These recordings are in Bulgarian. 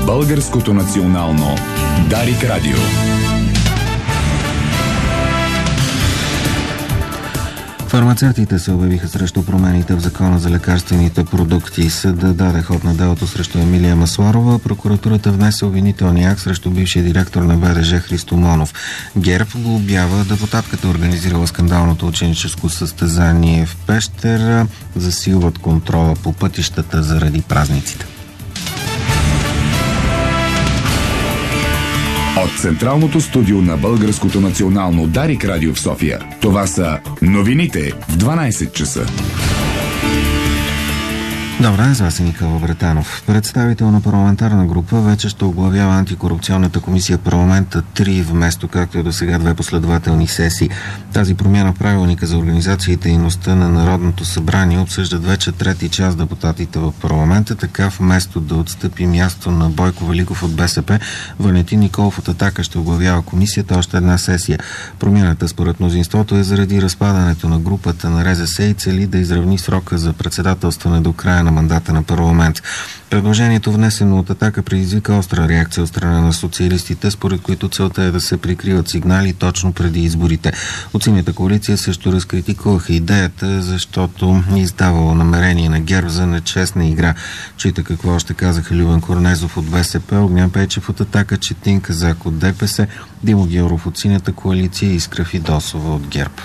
Българското национално Дарик Радио. Фармацевтите се обявиха срещу промените в Закона за лекарствените продукти. Съдът даде ход на делото срещу Емилия Масларова. Прокуратурата внесе обвинителния акт срещу бившия директор на БДЖ Христо Монов. ГЕРБ глобява депутатката, организирала скандалното ученическо състезание в Пещера. Засилват контрола по пътищата заради празниците. От централното студио на Българското национално Дарик Радио в София. Това са новините в 12 часа. Добре, с вас е Никола Бретанов. Представител на парламентарна група вече ще оглавява антикорупционната комисия парламента 3, вместо както е до сега 2 последователни сесии. Тази промяна в правилника за организация и дейността на Народното събрание обсъждат вече трети час депутатите в парламента. Така вместо да отстъпи място на Бойко Великов от БСП, Валентин Николов от Атака ще оглавява комисията още една сесия. Промяната според мнозинството е заради разпадането на групата на РЗС и цели да изравни срока за председателстване до края на мандата на парламент. Предложението, внесено от Атака, предизвика остра реакция от страна на социалистите, според които целта е да се прикриват сигнали точно преди изборите. От Синята коалиция също разкритикуваха идеята, защото издавало намерение на ГЕРБ за нечестна игра. Чуйте какво още казаха Любен Корнезов от БСП, Огнян Пейчев от Атака, Четин Казак от ДПС, Димо Георов от Синята коалиция и Искра Фидосова от ГЕРБ.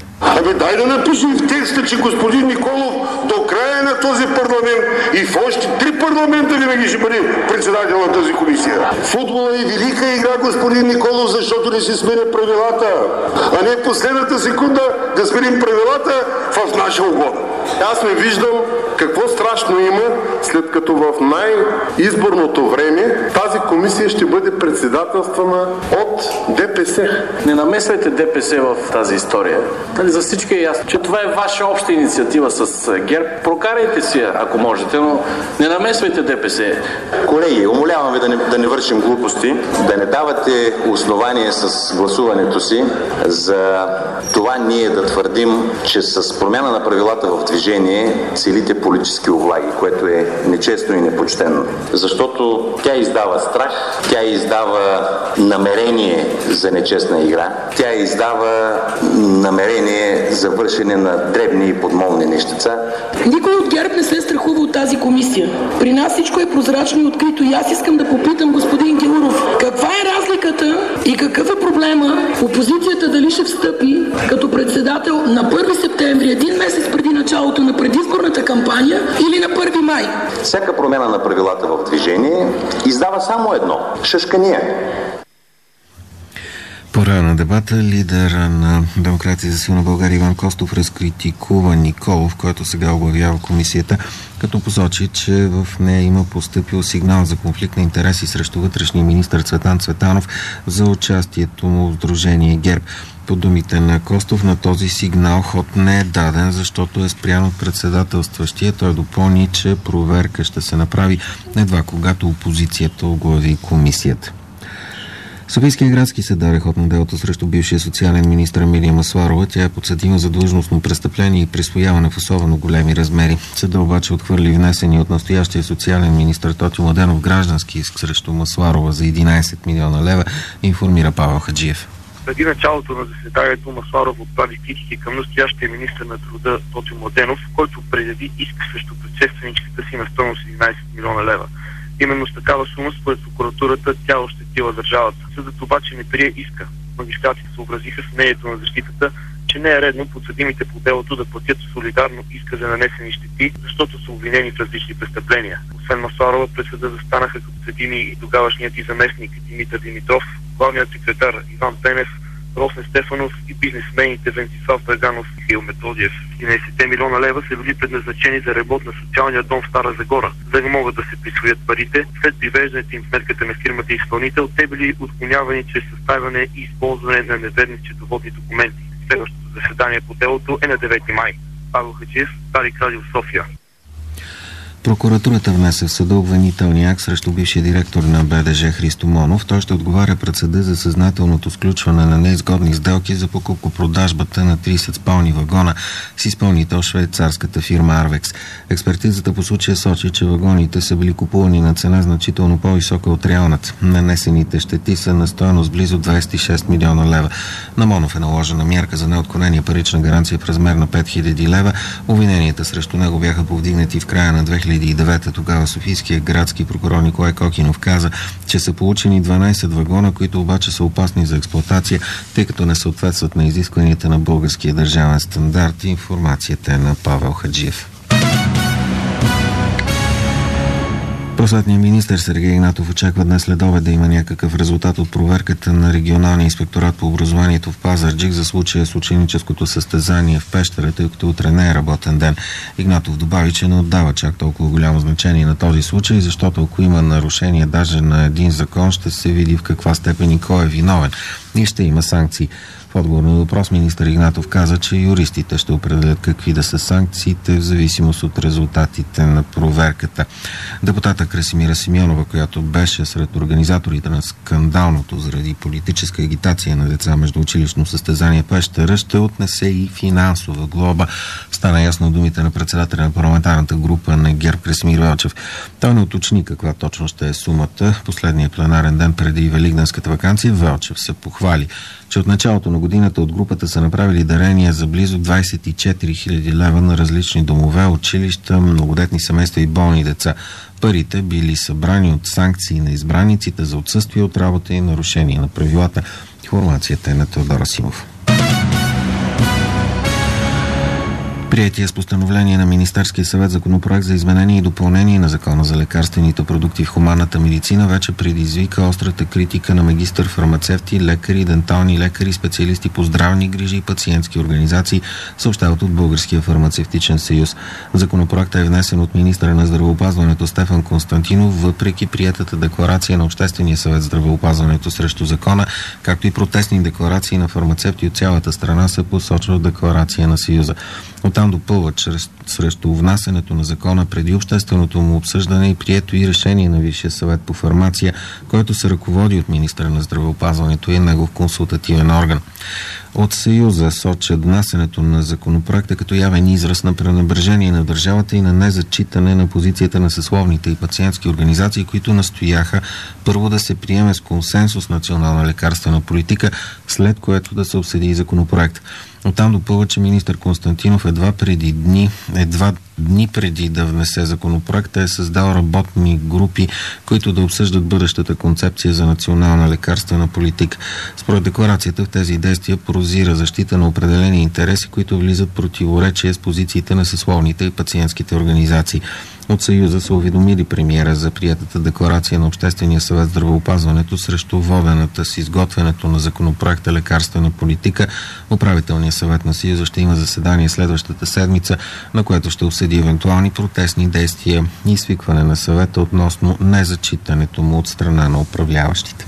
Дай да напишем в текста, че господин Николов до края на този парламент и в още 3 парламента винаги ще бъде председател на тази комисия. Футбола е велика игра, господин Николов, защото не си сменя правилата, а не последната секунда да сменим правилата в наша угода. Аз не виждам какво страшно има, след като в най-изборното време тази комисия ще бъде председателствана от ДПС. Не намесвайте ДПС в тази история. За всички е ясно, че това е ваша обща инициатива с ГЕРБ. Прокарайте си я, ако можете, но не намесвайте ДПС. Колеги, умолявам ви да не вършим глупости, да не давате основание с гласуването си за това ние да твърдим, че с промяна на правилата в движение целите политически овлаги, което е нечестно и непочтено. Защото тя издава страх, тя издава намерение за нечестна игра, тя издава намерение за вършене на дребни и подмолни нещица. Никой от ГЕРБ не се страхува от тази комисия. При нас всичко е прозрачно и открито и аз искам да попитам господин Георов, каква е разликата и какъв е проблема опозицията дали ще встъпи като председател на 1 септември, един месец преди началото на предизборната кампания или на 1 май? Всяка промяна на правилата в движение издава само едно – шашкания. По време на дебата лидера на Демокрация за силна България Иван Костов разкритикува Николов, който сега оглавява комисията, като посочи, че в нея има постъпил сигнал за конфликт на интереси срещу вътрешния министър Цветан Цветанов за участието му в Сдружение ГЕРБ. По думите на Костов, на този сигнал ход не е даден, защото е спрян от председателстващия. Той допълни, че проверка ще се направи едва когато опозицията оглави комисията. Софийския градски съд даде ход на делото срещу бившия социален министър Емилия Масларова. Тя е подсъдима за длъжностно престъпление и присвояване в особено големи размери. Съдът обаче отхвърли внесени от настоящия социален министър Тотю Младенов граждански иск срещу Масларова за 11 милиона лева, информира Павел Хаджиев. Преди началото на заседанието Масларов отправи критики към настоящия министър на труда Тотю Младенов, който предяви иск срещу предшественичката си на стойност 11 милиона лева. Именно с такава сума, според прокуратурата, тя ощетила държавата. Съдът обаче не прие иска. Магистратите съобразиха с мнението на защитата, че не е редно подсъдимите по делото да платят солидарно иска за нанесени щети, защото са обвинени в различни престъпления. Освен Масларова, пред съда застанаха като съдими и тогавашният и заместник Димитър Димитров, главният секретар Иван Пенев, Росен Стефанов и бизнесмените Венцислав Драганов и Михаил Методиев. 11 милиона лева са били предназначени за ремонт на социалния дом в Стара Загора. За да могат да се присвоят парите, след привеждането им в сметката на фирмата изпълнител, те били отклонявани чрез съставяне и използване на неверни счетоводни документи. Следващото заседание по делото е на 9 май. Павел Хаджиев, Дарик Радио, София. Прокуратурата внесе в съда обвинителния акт срещу бившия директор на БДЖ Христо Монов. Той ще отговаря пред съда за съзнателното сключване на неизгодни сделки за покупко-продажбата на 30 спални вагона с изпълнител швейцарската фирма Арвекс. Експертизата по случая сочи, че вагоните са били купувани на цена значително по-висока от реалната. Нанесените щети са на стойност близо 26 милиона лева. На Монов е наложена мярка за неотклонение парична гаранция в размер на 5000 лева. Обвиненията срещу него бяха повдигнати в края на 2009. Тогава софийският градски прокурор Николай Кокинов каза, че са получени 12 вагона, които обаче са опасни за експлоатация, тъй като не съответстват на изискванията на българския държавен стандарт. Информацията е на Павел Хаджиев. Просветният министър Сергей Игнатов очаква днес следобед да има някакъв резултат от проверката на регионалния инспекторат по образованието в Пазарджик за случая с ученическото състезание в Пещера, тъй като утре не е работен ден. Игнатов добави, че не отдава чак толкова голямо значение на този случай, защото ако има нарушение даже на един закон, ще се види в каква степен и кой е виновен и ще има санкции. В отговор на въпрос министър Игнатов каза, че юристите ще определят какви да са санкциите в зависимост от резултатите на проверката. Депутата Красимира Симеонова, която беше сред организаторите на скандалното заради политическа агитация на деца между училищно състезание Пещера, ще отнесе и финансова глоба. Стана ясно думите на председателя на парламентарната група на ГЕРБ Красимир Велчев. Той не уточни каква точно ще е сумата. Последния пленарен ден преди великденската ваканция Велчев се похвали, че от началото на годината от групата са направили дарения за близо 24 000 лева на различни домове, училища, многодетни семейства и болни деца. Парите били събрани от санкции на избраниците за отсъствие от работа и нарушение на правилата. Информацията е на Теодора Симов. Приетия с постановление на Министерския съвет законопроект за изменение и допълнение на Закона за лекарствените продукти в хуманната медицина вече предизвика острата критика на магистър-фармацевти, лекари, дентални лекари, специалисти по здравни грижи и пациентски организации, съобщават от Българския фармацевтичен съюз. Законопроектът е внесен от министъра на здравеопазването Стефан Константинов, въпреки приетата декларация на Обществения съвет за здравеопазването срещу закона, както и протестни декларации на фармацевти от цялата страна, се посочва в декларация на съюза. Оттам допълват, срещу внасянето на закона преди общественото му обсъждане и прието и решение на Висшия съвет по фармация, който се ръководи от министъра на здравеопазването и негов консултативен орган. От Съюза сочат внасянето на законопроекта като явен израз на пренебрежение на държавата и на незачитане на позицията на съсловните и пациентски организации, които настояха първо да се приеме с консенсус национална лекарствена политика, след което да се обсъди и законопроект. Оттам допълва, че министър Константинов едва дни преди да внесе законопроекта е създал работни групи, които да обсъждат бъдещата концепция за национална лекарствена политика. Според декларацията в тези действия прозира защита на определени интереси, които влизат в противоречие с позициите на съсловните и пациентските организации. От Съюза са уведомили премиера за приетата декларация на Обществения съвет за здравеопазването срещу водената с изготвянето на законопроекта лекарствена политика. Управителният съвет на Съюза ще има заседание следващата седмица, на което ще обсъди евентуални протестни действия и свикване на съвета относно незачитането му от страна на управляващите.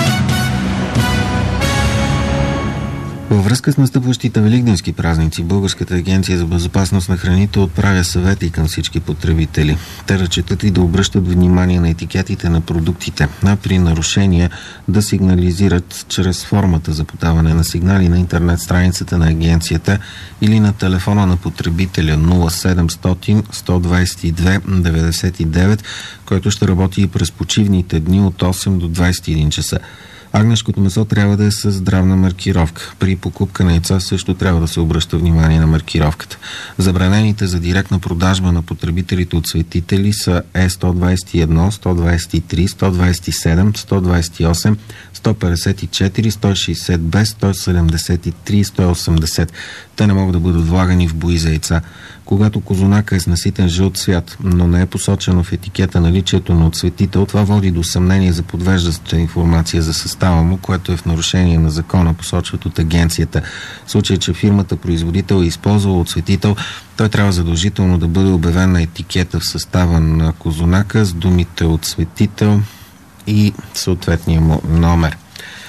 Във връзка с настъпващите великденски празници, Българската агенция за безопасност на храните отправя съвети към всички потребители. Те разчитат и да обръщат внимание на етикетите на продуктите, а при нарушения да сигнализират чрез формата за подаване на сигнали на интернет страницата на агенцията или на телефона на потребителя 0700 122 99, който ще работи и през почивните дни от 8 до 21 часа. Агнешкото месо трябва да е с здравна маркировка. При покупка на яйца също трябва да се обръща внимание на маркировката. Забранените за директна продажба на потребителите от цветители са Е121, 123, 127, 128, 154, 160Б, 173 и 180. Те не могат да бъдат влагани в бои за яйца. Когато козунака е с наситен жълт цвят, но не е посочено в етикета наличието на оцветител, това води до съмнение за подвеждаща информация за състава му, което е в нарушение на закона, посочват от агенцията. В случай, че фирмата производител е използвала оцветител, той трябва задължително да бъде обявен на етикета в състава на козунака с думите оцветител и съответния му номер.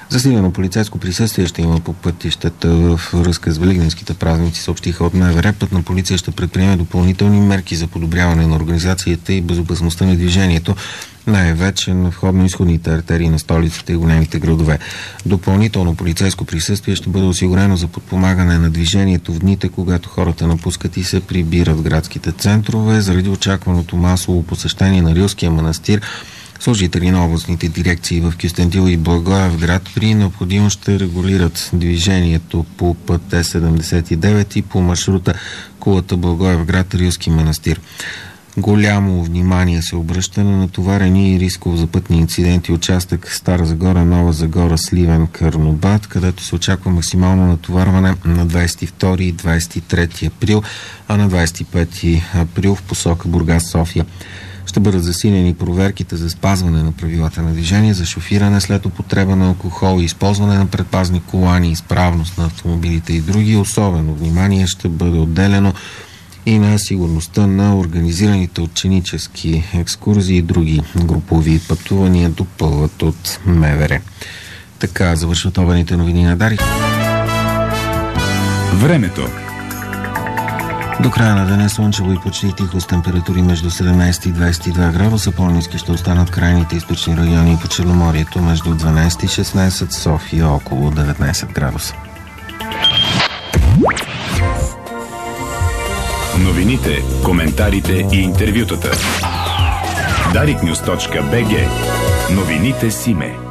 Засилено полицейско присъствие ще има по пътищата в връзка с великденските празници, съобщиха от МВР. Пътна полиция ще предприеме допълнителни мерки за подобряване на организацията и безопасността на движението, най-вече на входно-изходните артерии на столицата и големите градове. Допълнително полицейско присъствие ще бъде осигурено за подпомагане на движението в дните, когато хората напускат и се прибират в градските центрове. Заради очакваното масово посещение на Рилския манастир, служители на областните дирекции в Кюстендил и Благоевград при необходимост ще регулират движението по път Е79 и по маршрута Кулата Благоевград Рилски манастир. Голямо внимание се обръща на натоварени и рисков за пътни инциденти участък Стара Загора, Нова Загора, Сливен, Карнобат, където се очаква максимално натоварване на 22 и 23 април, а на 25 април в посока Бургас-София. Ще бъдат засилени проверките за спазване на правилата на движение, за шофиране след употреба на алкохол и използване на предпазни колани, изправност на автомобилите и други. Особено внимание ще бъде отделено и на сигурността на организираните ученически екскурзии и други групови пътувания, допълват от МВР. Така завършват обедните новини на Дарик. Времето. До края на деня слънчево и почти тихо с температури между 17 и 22 градуса. По-ниски ще останат крайните източни райони по Черноморието между 12 и 16, София около 19 градуса. Новините, коментарите и интервютата. Dariknews.bg. Новините Симе.